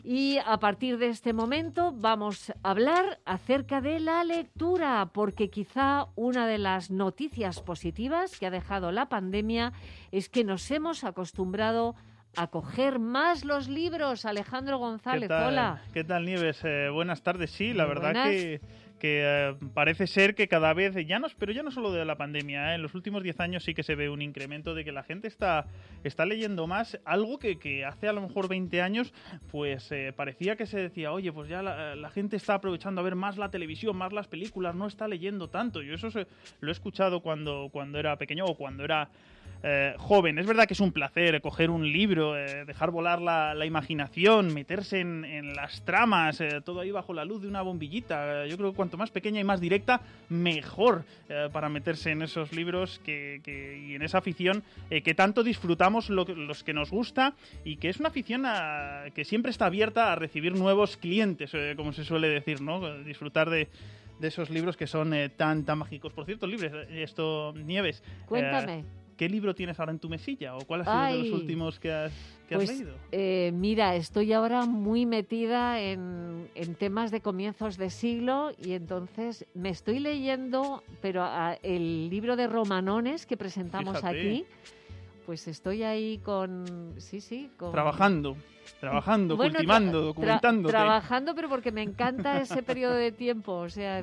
Y a partir de este momento vamos a hablar acerca de la lectura, porque quizá una de las noticias positivas que ha dejado la pandemia es que nos hemos acostumbrado a coger más los libros. Alejandro González, hola. ¿Qué tal, Nieves? Buenas tardes. Sí, la verdad buenas. que parece ser que cada vez, pero ya no solo de la pandemia, en los últimos 10 años sí que se ve un incremento de que la gente está leyendo más, algo que hace a lo mejor 20 años pues parecía que se decía, oye, pues ya la gente está aprovechando a ver más la televisión, más las películas, no está leyendo tanto. Yo eso lo he escuchado cuando era pequeño o cuando era joven. Es verdad que es un placer coger un libro, dejar volar la imaginación, meterse en las tramas, todo ahí bajo la luz de una bombillita. Yo creo que cuanto más pequeña y más directa, mejor para meterse en esos libros y en esa afición que tanto disfrutamos los que nos gusta, y que es una afición que siempre está abierta a recibir nuevos clientes, como se suele decir, ¿no? Disfrutar de esos libros que son tan mágicos. Por cierto, Nieves, Cuéntame. ¿qué libro tienes ahora en tu mesilla? ¿O cuál ha sido de los últimos que has leído? Mira, estoy ahora muy metida en temas de comienzos de siglo, y entonces me estoy leyendo, pero el libro de Romanones que presentamos Fíjate. Aquí, pues estoy ahí con... Trabajando, bueno, cultivando, documentándote. Trabajando, pero porque me encanta ese periodo de tiempo, o sea,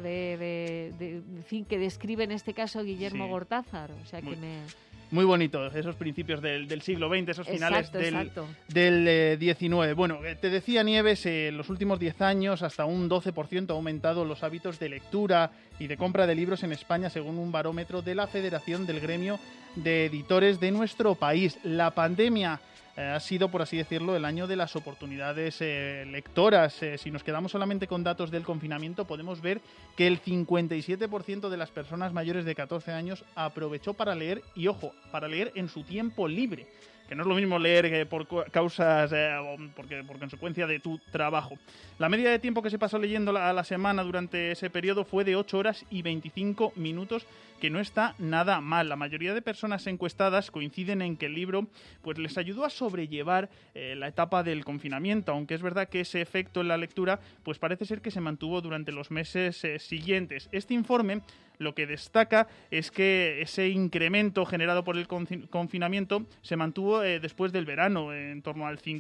en fin, que describe en este caso Guillermo Gortázar, o sea, Muy bonitos esos principios del siglo XX, esos finales exacto. del XIX. Bueno, te decía, Nieves, en los últimos 10 años hasta un 12% ha aumentado los hábitos de lectura y de compra de libros en España, según un barómetro de la Federación del Gremio de Editores de nuestro país. La pandemia ha sido, por así decirlo, el año de las oportunidades lectoras. Si nos quedamos solamente con datos del confinamiento, podemos ver que el 57% de las personas mayores de 14 años aprovechó para leer, y ojo, para leer en su tiempo libre, que no es lo mismo leer por causas por consecuencia de tu trabajo. La media de tiempo que se pasó leyendo a la semana durante ese periodo fue de 8 horas y 25 minutos, que no está nada mal. La mayoría de personas encuestadas coinciden en que el libro pues les ayudó a sobrellevar la etapa del confinamiento, aunque es verdad que ese efecto en la lectura pues parece ser que se mantuvo durante los meses siguientes. Este informe lo que destaca es que ese incremento generado por el confinamiento se mantuvo después del verano, en torno al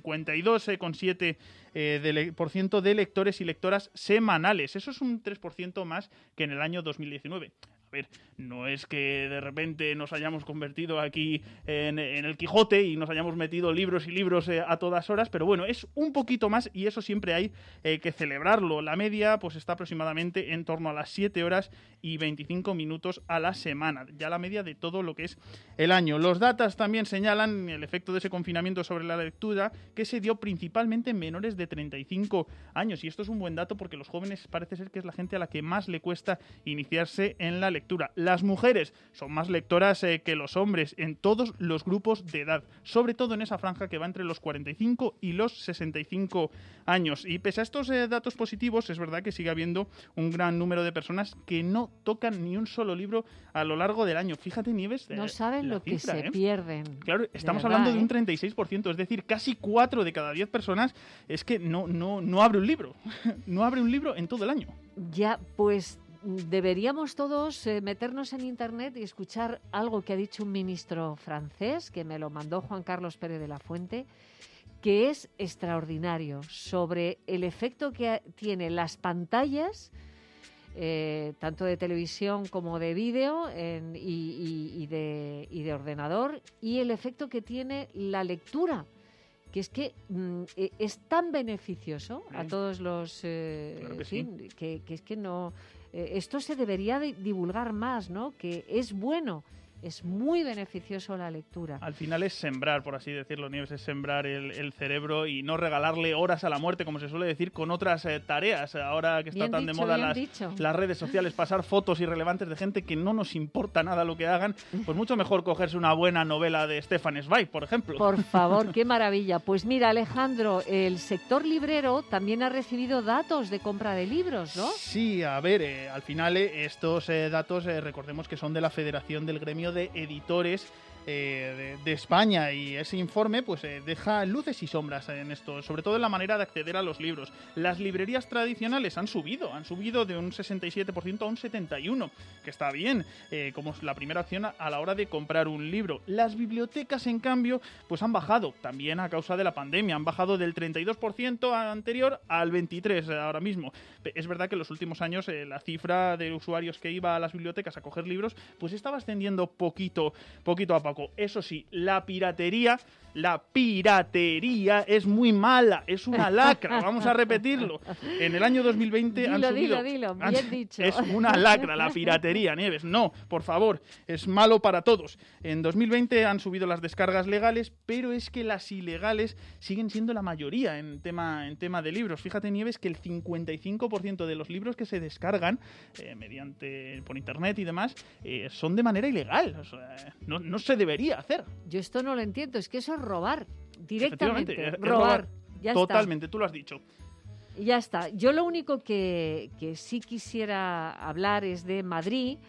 52,7% de lectores y lectoras semanales. Eso es un 3% más que en el año 2019. A ver, no es que de repente nos hayamos convertido aquí en el Quijote y nos hayamos metido libros y libros a todas horas, pero bueno, es un poquito más, y eso siempre hay que celebrarlo. La media pues está aproximadamente en torno a las 7 horas y 25 minutos a la semana, ya la media de todo lo que es el año. Los datos también señalan el efecto de ese confinamiento sobre la lectura, que se dio principalmente en menores de 35 años, y esto es un buen dato porque los jóvenes parece ser que es la gente a la que más le cuesta iniciarse en la lectura. Las mujeres son más lectoras que los hombres en todos los grupos de edad, sobre todo en esa franja que va entre los 45 y los 65 años. Y pese a estos datos positivos, es verdad que sigue habiendo un gran número de personas que no tocan ni un solo libro a lo largo del año. Fíjate, Nieves, no saben lo cifra, que se pierden. Claro, estamos hablando de un 36%, es decir, casi 4 de cada 10 personas es que no abre un libro, no abre un libro en todo el año. Ya, pues deberíamos todos meternos en internet y escuchar algo que ha dicho un ministro francés, que me lo mandó Juan Carlos Pérez de la Fuente, que es extraordinario, sobre el efecto que tienen las pantallas, tanto de televisión como de vídeo y de ordenador, y el efecto que tiene la lectura, que es que es tan beneficioso a todos los... Claro que sí. que es que no... esto se debería divulgar más, ¿no? Que es bueno, es muy beneficioso la lectura. Al final es sembrar, por así decirlo, Nieves, es sembrar el cerebro y no regalarle horas a la muerte, como se suele decir, con otras tareas. Ahora que está Bien tan dicho, de moda bien las redes sociales, pasar fotos irrelevantes de gente que no nos importa nada lo que hagan, pues mucho mejor cogerse una buena novela de Stefan Zweig, por ejemplo. Por favor, qué maravilla. Pues mira, Alejandro, el sector librero también ha recibido datos de compra de libros, ¿no? Sí, a ver, al final estos datos recordemos que son de la Federación del Gremio de Editores de España, y ese informe pues deja luces y sombras en esto, sobre todo en la manera de acceder a los libros. Las librerías tradicionales han subido de un 67% a un 71%, que está bien, como la primera opción a la hora de comprar un libro. Las bibliotecas, en cambio, pues han bajado, también a causa de la pandemia, han bajado del 32% anterior al 23% ahora mismo. Es verdad que en los últimos años la cifra de usuarios que iba a las bibliotecas a coger libros pues estaba ascendiendo poquito a poco. Eso sí, la piratería es muy mala, es una lacra, vamos a repetirlo. En el año 2020 han subido... Dilo, bien dicho. Es una lacra la piratería, Nieves, no, por favor, es malo para todos. En 2020 han subido las descargas legales, pero es que las ilegales siguen siendo la mayoría en tema de libros. Fíjate, Nieves, que el 55% de los libros que se descargan por internet y demás son de manera ilegal. O sea, no se debería hacer. Yo esto no lo entiendo, es que eso es robar directamente. Es robar. Ya totalmente, está. Tú lo has dicho. Ya está. Yo lo único que sí quisiera hablar es de Madrid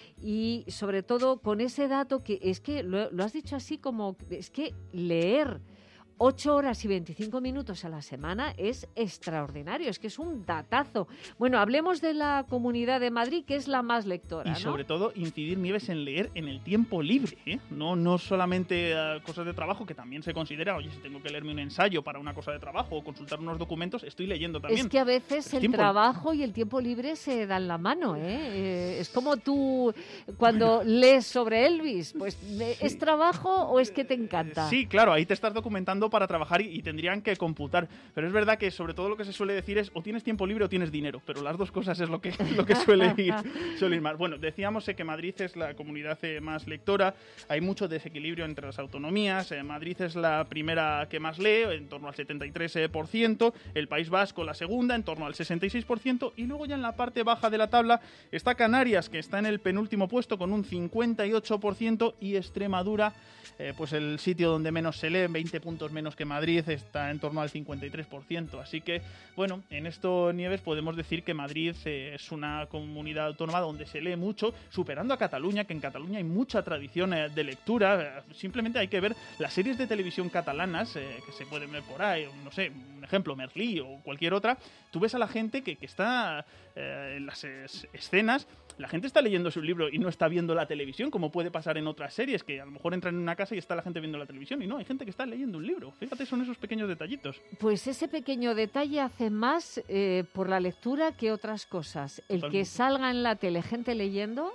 y sobre todo con ese dato que es que lo has dicho así como es que leer 8 horas y 25 minutos a la semana es extraordinario, es que es un datazo. Bueno, hablemos de la Comunidad de Madrid, que es la más lectora, Y sobre todo incidir, Nieves, en leer en el tiempo libre, ¿eh? No solamente cosas de trabajo, que también se considera, oye, si tengo que leerme un ensayo para una cosa de trabajo o consultar unos documentos, estoy leyendo también. Es que a veces el trabajo y el tiempo libre se dan la mano, ¿eh? Es como tú cuando lees sobre Elvis, pues ¿es trabajo o es que te encanta? Sí, claro, ahí te estás documentando para trabajar y tendrían que computar, pero es verdad que sobre todo lo que se suele decir es o tienes tiempo libre o tienes dinero, pero las dos cosas es lo que suele ir más. Bueno, decíamos que Madrid es la comunidad más lectora, hay mucho desequilibrio entre las autonomías, Madrid es la primera que más lee, en torno al 73%, el País Vasco la segunda, en torno al 66%, y luego ya en la parte baja de la tabla está Canarias, que está en el penúltimo puesto con un 58%, y Extremadura, pues el sitio donde menos se lee, 20 puntos menos que Madrid, está en torno al 53%. Así que, bueno, en esto, Nieves, podemos decir que Madrid es una comunidad autónoma donde se lee mucho, superando a Cataluña, que en Cataluña hay mucha tradición de lectura. Simplemente hay que ver las series de televisión catalanas que se pueden ver por ahí, no sé, un ejemplo, Merlí o cualquier otra. Tú ves a la gente que está en las escenas, la gente está leyendo su libro y no está viendo la televisión, como puede pasar en otras series, que a lo mejor entran en una casa y está la gente viendo la televisión, y no, hay gente que está leyendo un libro. Fíjate, son esos pequeños detallitos. Pues ese pequeño detalle hace más por la lectura que otras cosas. El Totalmente. que salga en la tele gente leyendo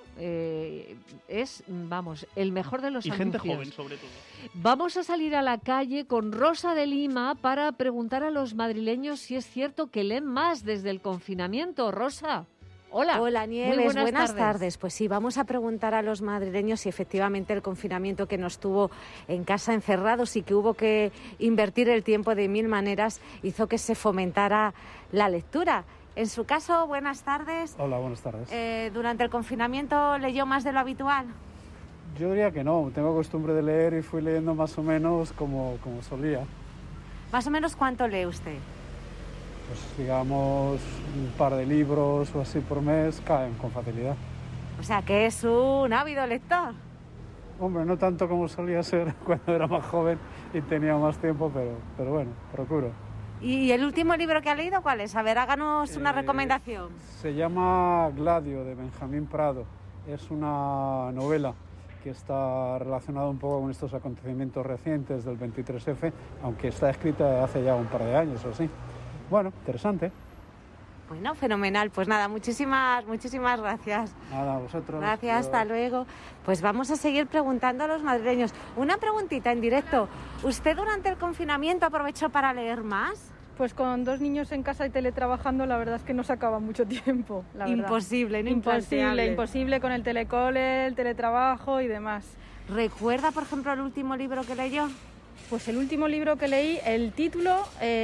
es, vamos, el mejor de los Y anuncios. gente joven, sobre todo. Vamos a salir a la calle con Rosa de Lima para preguntar a los madrileños si es cierto que leen más desde el confinamiento. Rosa. Hola. Hola, Nieves, Muy buenas tardes. Pues sí, vamos a preguntar a los madrileños si efectivamente el confinamiento que nos tuvo en casa encerrados y que hubo que invertir el tiempo de mil maneras hizo que se fomentara la lectura. En su caso, buenas tardes. Hola, buenas tardes. ¿Durante el confinamiento leyó más de lo habitual? Yo diría que no, tengo costumbre de leer y fui leyendo más o menos como solía. ¿Más o menos cuánto lee usted? Pues digamos un par de libros o así por mes caen con facilidad. O sea que es un ávido lector. Hombre, no tanto como solía ser cuando era más joven y tenía más tiempo, pero bueno, procuro. ¿Y el último libro que ha leído cuál es? A ver, háganos una recomendación. Se llama Gladio, de Benjamín Prado. Es una novela que está relacionada un poco con estos acontecimientos recientes del 23F, aunque está escrita hace ya un par de años o así. Bueno, interesante. Bueno, fenomenal. Pues nada, muchísimas gracias. Nada, a vosotros. Gracias, hasta luego. Pues vamos a seguir preguntando a los madrileños. Una preguntita en directo. ¿Usted durante el confinamiento aprovechó para leer más? Pues con 2 niños en casa y teletrabajando, la verdad es que no se acaba mucho tiempo. La verdad. Imposible, ¿no? Implanteable. Imposible con el telecole, el teletrabajo y demás. ¿Recuerda, por ejemplo, el último libro que leyó? Pues el último libro que leí, el título,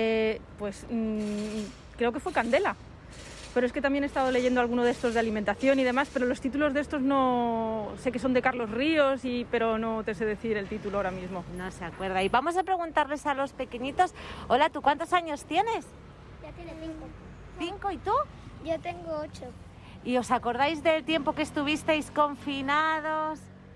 creo que fue Candela. Pero es que también he estado leyendo alguno de estos de alimentación y demás, pero los títulos de estos no... Sé que son de Carlos Ríos, pero no te sé decir el título ahora mismo. No se acuerda. Y vamos a preguntarles a los pequeñitos. Hola, ¿tú cuántos años tienes? Ya tiene 5. ¿5? ¿Y tú? Yo tengo 8. ¿Y os acordáis del tiempo que estuvisteis confinados?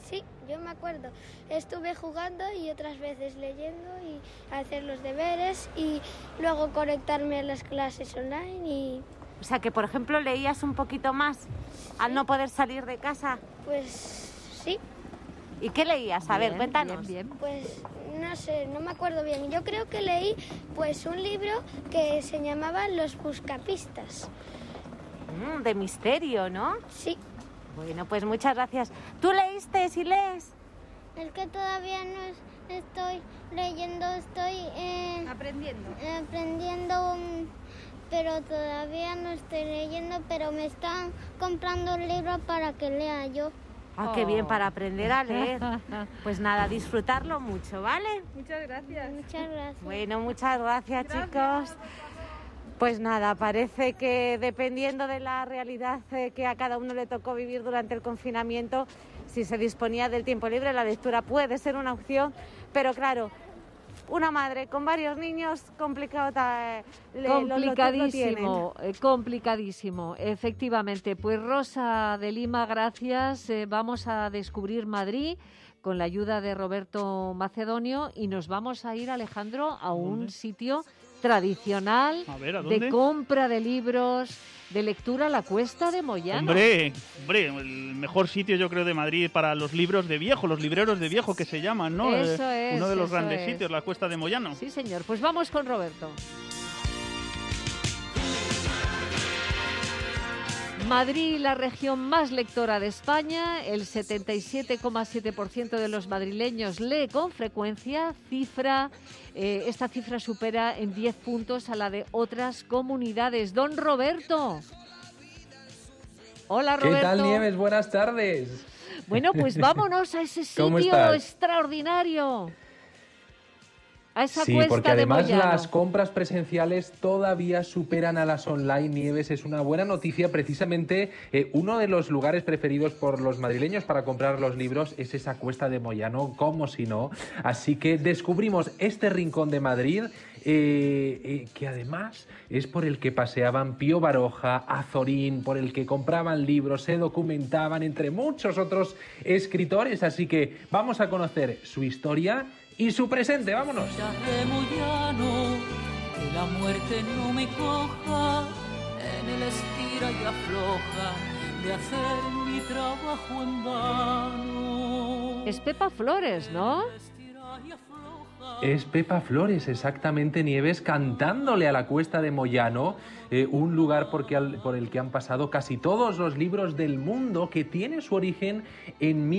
Sí, yo me acuerdo. Estuve jugando y otras veces leyendo y hacer los deberes y luego conectarme a las clases online y... O sea, que por ejemplo leías un poquito más al no poder salir de casa. Pues sí. ¿Y qué leías? A ver, cuéntanos. Bien. Pues no sé, no me acuerdo bien. Yo creo que leí pues un libro que se llamaba Los Buscapistas. De misterio, ¿no? Sí. Bueno, pues muchas gracias. ¿Tú leíste y lees? Es que todavía no estoy leyendo, estoy aprendiendo, pero todavía no estoy leyendo, pero me están comprando un libro para que lea yo. Ah, qué bien, para aprender a leer. Pues nada, disfrutarlo mucho, ¿vale? Muchas gracias. Muchas gracias. Bueno, muchas gracias, chicos. Pues nada, parece que dependiendo de la realidad que a cada uno le tocó vivir durante el confinamiento, si se disponía del tiempo libre, la lectura puede ser una opción, pero claro, una madre con varios niños, complicado. Complicadísimo, complicadísimo, efectivamente. Pues Rosa de Lima, gracias. Vamos a descubrir Madrid con la ayuda de Roberto Macedonio y nos vamos a ir, Alejandro, a un sitio tradicional de compra de libros, de lectura, la Cuesta de Moyano. Hombre, el mejor sitio yo creo de Madrid para los libros de viejo, los libreros de viejo que se llaman, ¿no? Eso es, uno de los eso grandes es. sitios, la Cuesta de Moyano. Sí, señor. Pues vamos con Roberto. Madrid, la región más lectora de España, el 77,7% de los madrileños lee con frecuencia, esta cifra supera en 10 puntos a la de otras comunidades. Don Roberto. Hola, Roberto. ¿Qué tal, Nieves? Buenas tardes. Bueno, pues vámonos a ese ¿Cómo sitio estás? extraordinario. A esa Sí, Cuesta porque de además Moyano. las compras presenciales todavía superan a las online, Nieves. Es una buena noticia. Precisamente uno de los lugares preferidos por los madrileños para comprar los libros es esa Cuesta de Moyano, como si no. Así que descubrimos este rincón de Madrid que además es por el que paseaban Pío Baroja, Azorín, por el que compraban libros, se documentaban, entre muchos otros escritores. Así que vamos a conocer su historia y su presente. ¡Vámonos! De Moyano, que la muerte no me coja en el estira y afloja de hacer mi trabajo en vano. Es Pepa Flores, ¿no? Estira y afloja. Es Pepa Flores, exactamente, Nieves, cantándole a la Cuesta de Moyano, un lugar por el que han pasado casi todos los libros del mundo, que tiene su origen en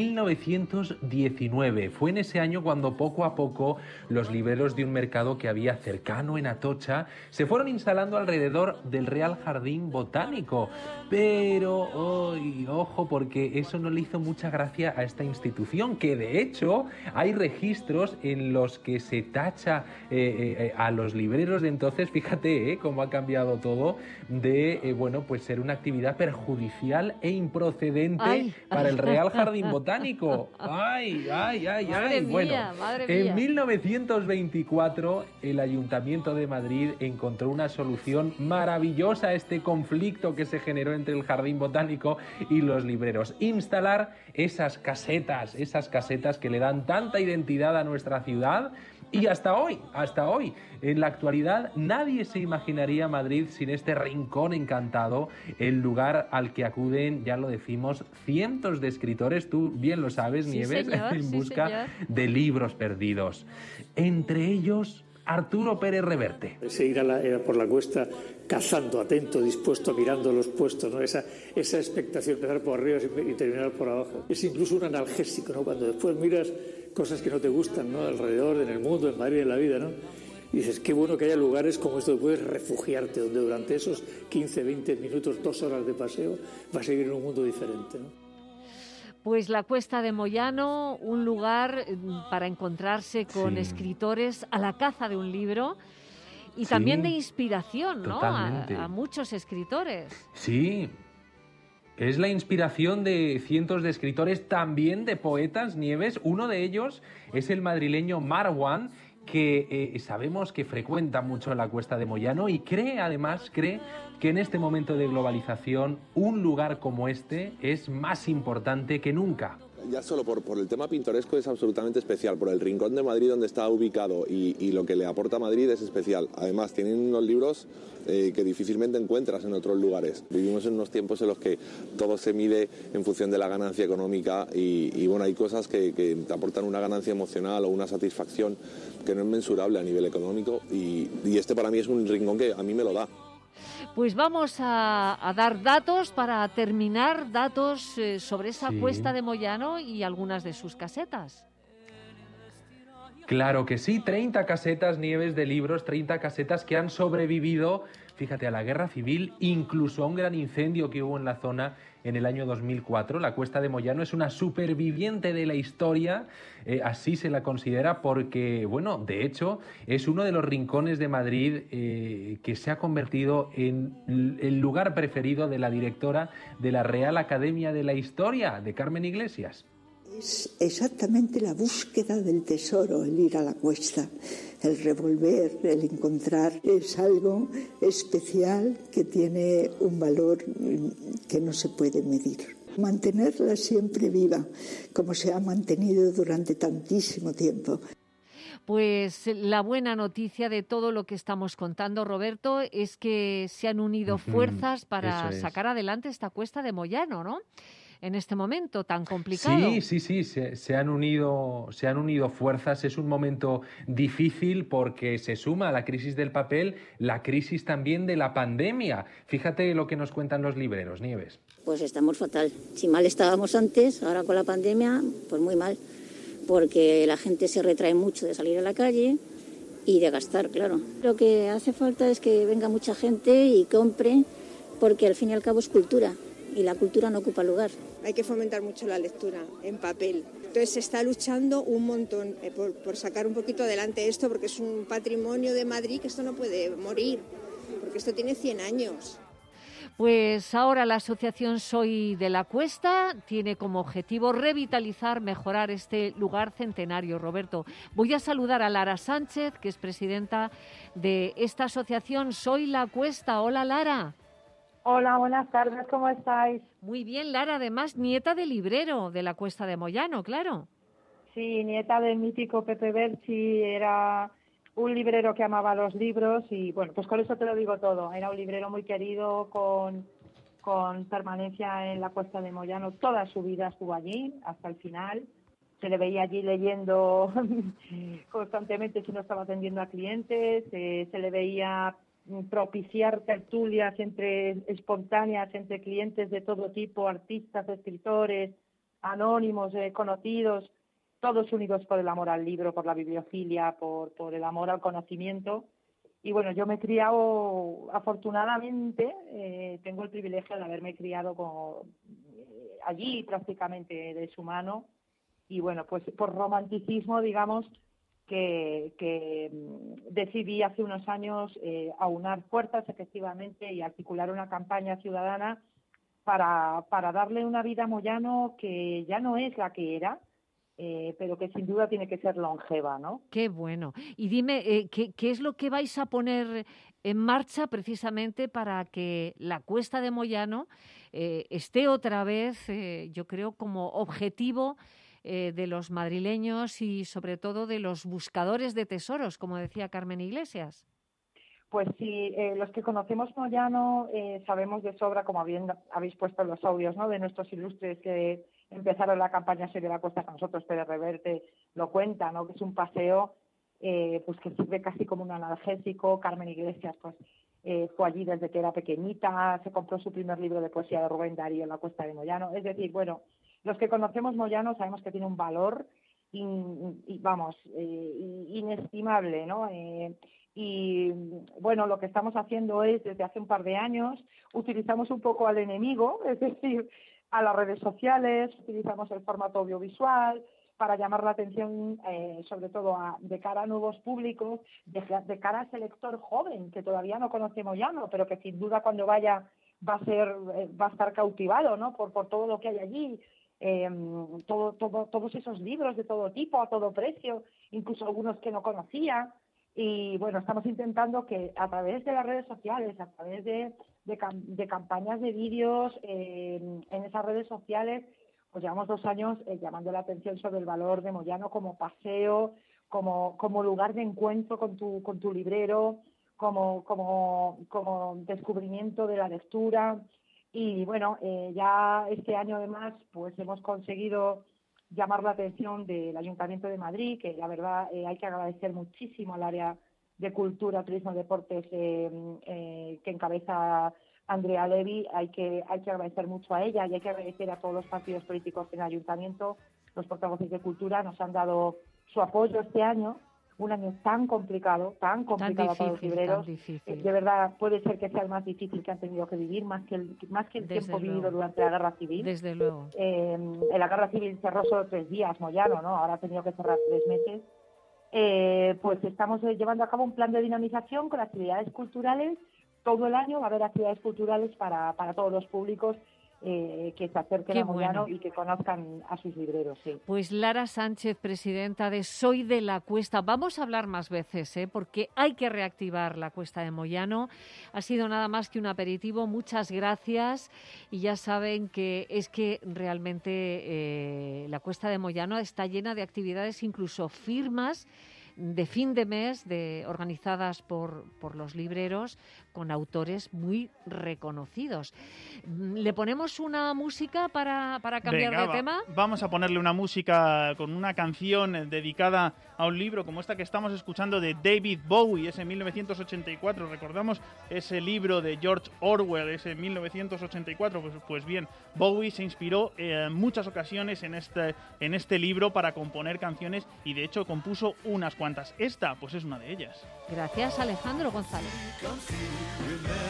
1919. Fue en ese año cuando poco a poco los libreros de un mercado que había cercano en Atocha se fueron instalando alrededor del Real Jardín Botánico. Pero, ojo, porque eso no le hizo mucha gracia a esta institución, que de hecho hay registros en los que se tacha a los libreros de entonces, fíjate cómo ha cambiado todo, de pues ser una actividad perjudicial e improcedente para el Real Jardín Botánico. ¡Ay! Madre mía, madre mía. En 1924 el Ayuntamiento de Madrid encontró una solución maravillosa a este conflicto que se generó entre el Jardín Botánico y los libreros. Instalar esas casetas que le dan tanta identidad a nuestra ciudad. Y hasta hoy, en la actualidad, nadie se imaginaría Madrid sin este rincón encantado, el lugar al que acuden, ya lo decimos, cientos de escritores, tú bien lo sabes, Sí, Nieves, señor, en sí, busca señor. de libros perdidos. Entre ellos, Arturo Pérez Reverte. Ese ir por la cuesta cazando, atento, dispuesto, mirando los puestos, ¿no? Esa expectación, empezar por arriba y terminar por abajo. Es incluso un analgésico, ¿no? Cuando después miras cosas que no te gustan, ¿no? Alrededor, en el mundo, en Madrid, en la vida, ¿no? Y dices, qué bueno que haya lugares como esto que puedes refugiarte, donde durante esos 15, 20 minutos, 2 horas de paseo, vas a vivir en un mundo diferente, ¿no? Pues la Cuesta de Moyano, un lugar para encontrarse con escritores a la caza de un libro y también de inspiración, ¿no? A muchos escritores. Sí, es la inspiración de cientos de escritores, también de poetas, Nieves. Uno de ellos es el madrileño Marwan, que sabemos que frecuenta mucho la Cuesta de Moyano y cree que en este momento de globalización un lugar como este es más importante que nunca. Ya solo por el tema pintoresco es absolutamente especial, por el rincón de Madrid donde está ubicado y lo que le aporta a Madrid es especial. Además, tienen unos libros que difícilmente encuentras en otros lugares. Vivimos en unos tiempos en los que todo se mide en función de la ganancia económica y bueno, hay cosas que te aportan una ganancia emocional o una satisfacción que no es mensurable a nivel económico y este para mí es un rincón que a mí me lo da. Pues vamos a dar datos para terminar, datos sobre esa cuesta de Moyano y algunas de sus casetas. Claro que sí, 30 casetas, Nieves, de libros, 30 casetas que han sobrevivido, fíjate, a la guerra civil, incluso a un gran incendio que hubo en la zona en el año 2004. La Cuesta de Moyano es una superviviente de la historia, así se la considera porque, bueno, de hecho, es uno de los rincones de Madrid que se ha convertido en el lugar preferido de la directora de la Real Academia de la Historia, de Carmen Iglesias. Es exactamente la búsqueda del tesoro, el ir a la cuesta, el revolver, el encontrar. Es algo especial que tiene un valor que no se puede medir. Mantenerla siempre viva, como se ha mantenido durante tantísimo tiempo. Pues la buena noticia de todo lo que estamos contando, Roberto, es que se han unido fuerzas para sacar adelante esta Cuesta de Moyano, ¿no? En este momento tan complicado. Sí, se han unido fuerzas. Es un momento difícil porque se suma a la crisis del papel la crisis también de la pandemia. Fíjate lo que nos cuentan los libreros, Nieves. Pues estamos fatal. Si mal estábamos antes, ahora con la pandemia, pues muy mal. Porque la gente se retrae mucho de salir a la calle y de gastar, claro. Lo que hace falta es que venga mucha gente y compre, porque al fin y al cabo es cultura. Y la cultura no ocupa lugar. Hay que fomentar mucho la lectura en papel. Entonces se está luchando un montón por sacar un poquito adelante esto, porque es un patrimonio de Madrid que esto no puede morir, porque esto tiene 100 años. Pues ahora la asociación Soy de la Cuesta tiene como objetivo revitalizar, mejorar este lugar centenario. Roberto, voy a saludar a Lara Sánchez, que es presidenta de esta asociación Soy la Cuesta. Hola, Lara. Hola, buenas tardes, ¿cómo estáis? Muy bien, Lara, además nieta de librero de la Cuesta de Moyano, claro. Sí, nieta del mítico Pepe Berchi, era un librero que amaba los libros y bueno, pues con eso te lo digo todo. Era un librero muy querido con permanencia en la Cuesta de Moyano. Toda su vida estuvo allí, hasta el final. Se le veía allí leyendo constantemente si no estaba atendiendo a clientes, se le veía propiciar tertulias espontáneas entre clientes de todo tipo, artistas, escritores, anónimos, conocidos, todos unidos por el amor al libro, por la bibliofilia, por el amor al conocimiento. Y bueno, yo me he criado, afortunadamente, tengo el privilegio de haberme criado allí prácticamente de su mano. Y bueno, pues por romanticismo, digamos, que decidí hace unos años aunar fuerzas efectivamente y articular una campaña ciudadana para darle una vida a Moyano que ya no es la que era, pero que sin duda tiene que ser longeva, ¿no? Qué bueno. Y dime, ¿qué es lo que vais a poner en marcha precisamente para que la Cuesta de Moyano esté otra vez, yo creo, como objetivo de los madrileños y sobre todo de los buscadores de tesoros, como decía Carmen Iglesias? Pues sí, los que conocemos Moyano sabemos de sobra, como bien habéis puesto en los audios, ¿no?, de nuestros ilustres que empezaron la campaña Soy de la Cuesta con nosotros. Pérez Reverte lo cuenta, ¿no?, que es un paseo pues que sirve casi como un analgésico. Carmen Iglesias pues fue allí desde que era pequeñita, se compró su primer libro de poesía de Rubén Darío en la Cuesta de Moyano. Es decir, bueno, los que conocemos Moyano sabemos que tiene un valor inestimable, ¿no? Y bueno, lo que estamos haciendo es, desde hace un par de años, utilizamos un poco al enemigo, es decir, a las redes sociales, utilizamos el formato audiovisual para llamar la atención, sobre todo de cara a nuevos públicos, de cara a ese lector joven que todavía no conoce Moyano, pero que sin duda cuando vaya va a estar cautivado, ¿no?, por todo lo que hay allí. Todos esos libros de todo tipo, a todo precio, incluso algunos que no conocía. Y bueno, estamos intentando que a través de las redes sociales, a través de campañas de vídeos en esas redes sociales, pues llevamos 2 años llamando la atención sobre el valor de Moyano como paseo, como lugar de encuentro con tu librero, como descubrimiento de la lectura. Y bueno, ya este año además pues hemos conseguido llamar la atención del Ayuntamiento de Madrid, que la verdad hay que agradecer muchísimo al área de Cultura, Turismo y Deportes que encabeza Andrea Levy. Hay que agradecer mucho a ella y hay que agradecer a todos los partidos políticos en el Ayuntamiento. Los portavoces de Cultura nos han dado su apoyo este año, un año tan complicado para los libreros. De verdad, puede ser que sea el más difícil que han tenido que vivir, más que el tiempo vivido durante la Guerra Civil. Desde luego. En la Guerra Civil cerró solo 3 días Moyano, ¿no? Ahora ha tenido que cerrar 3 meses. Pues estamos llevando a cabo un plan de dinamización con actividades culturales. Todo el año va a haber actividades culturales para todos los públicos que se acerquen a Moyano y que conozcan a sus libreros. Sí. Pues Lara Sánchez, presidenta de Soy de la Cuesta. Vamos a hablar más veces, porque hay que reactivar la Cuesta de Moyano. Ha sido nada más que un aperitivo. Muchas gracias. Y ya saben que es que realmente la Cuesta de Moyano está llena de actividades, incluso firmas de fin de mes organizadas por los libreros con autores muy reconocidos. ¿Le ponemos una música para cambiar de tema? Vamos a ponerle una música con una canción dedicada a un libro como esta que estamos escuchando de David Bowie, ese 1984. Recordamos ese libro de George Orwell, ese 1984. Pues bien, Bowie se inspiró en muchas ocasiones en este libro para componer canciones y de hecho compuso unas cuantas. Esta, pues es una de ellas. Gracias, Alejandro González.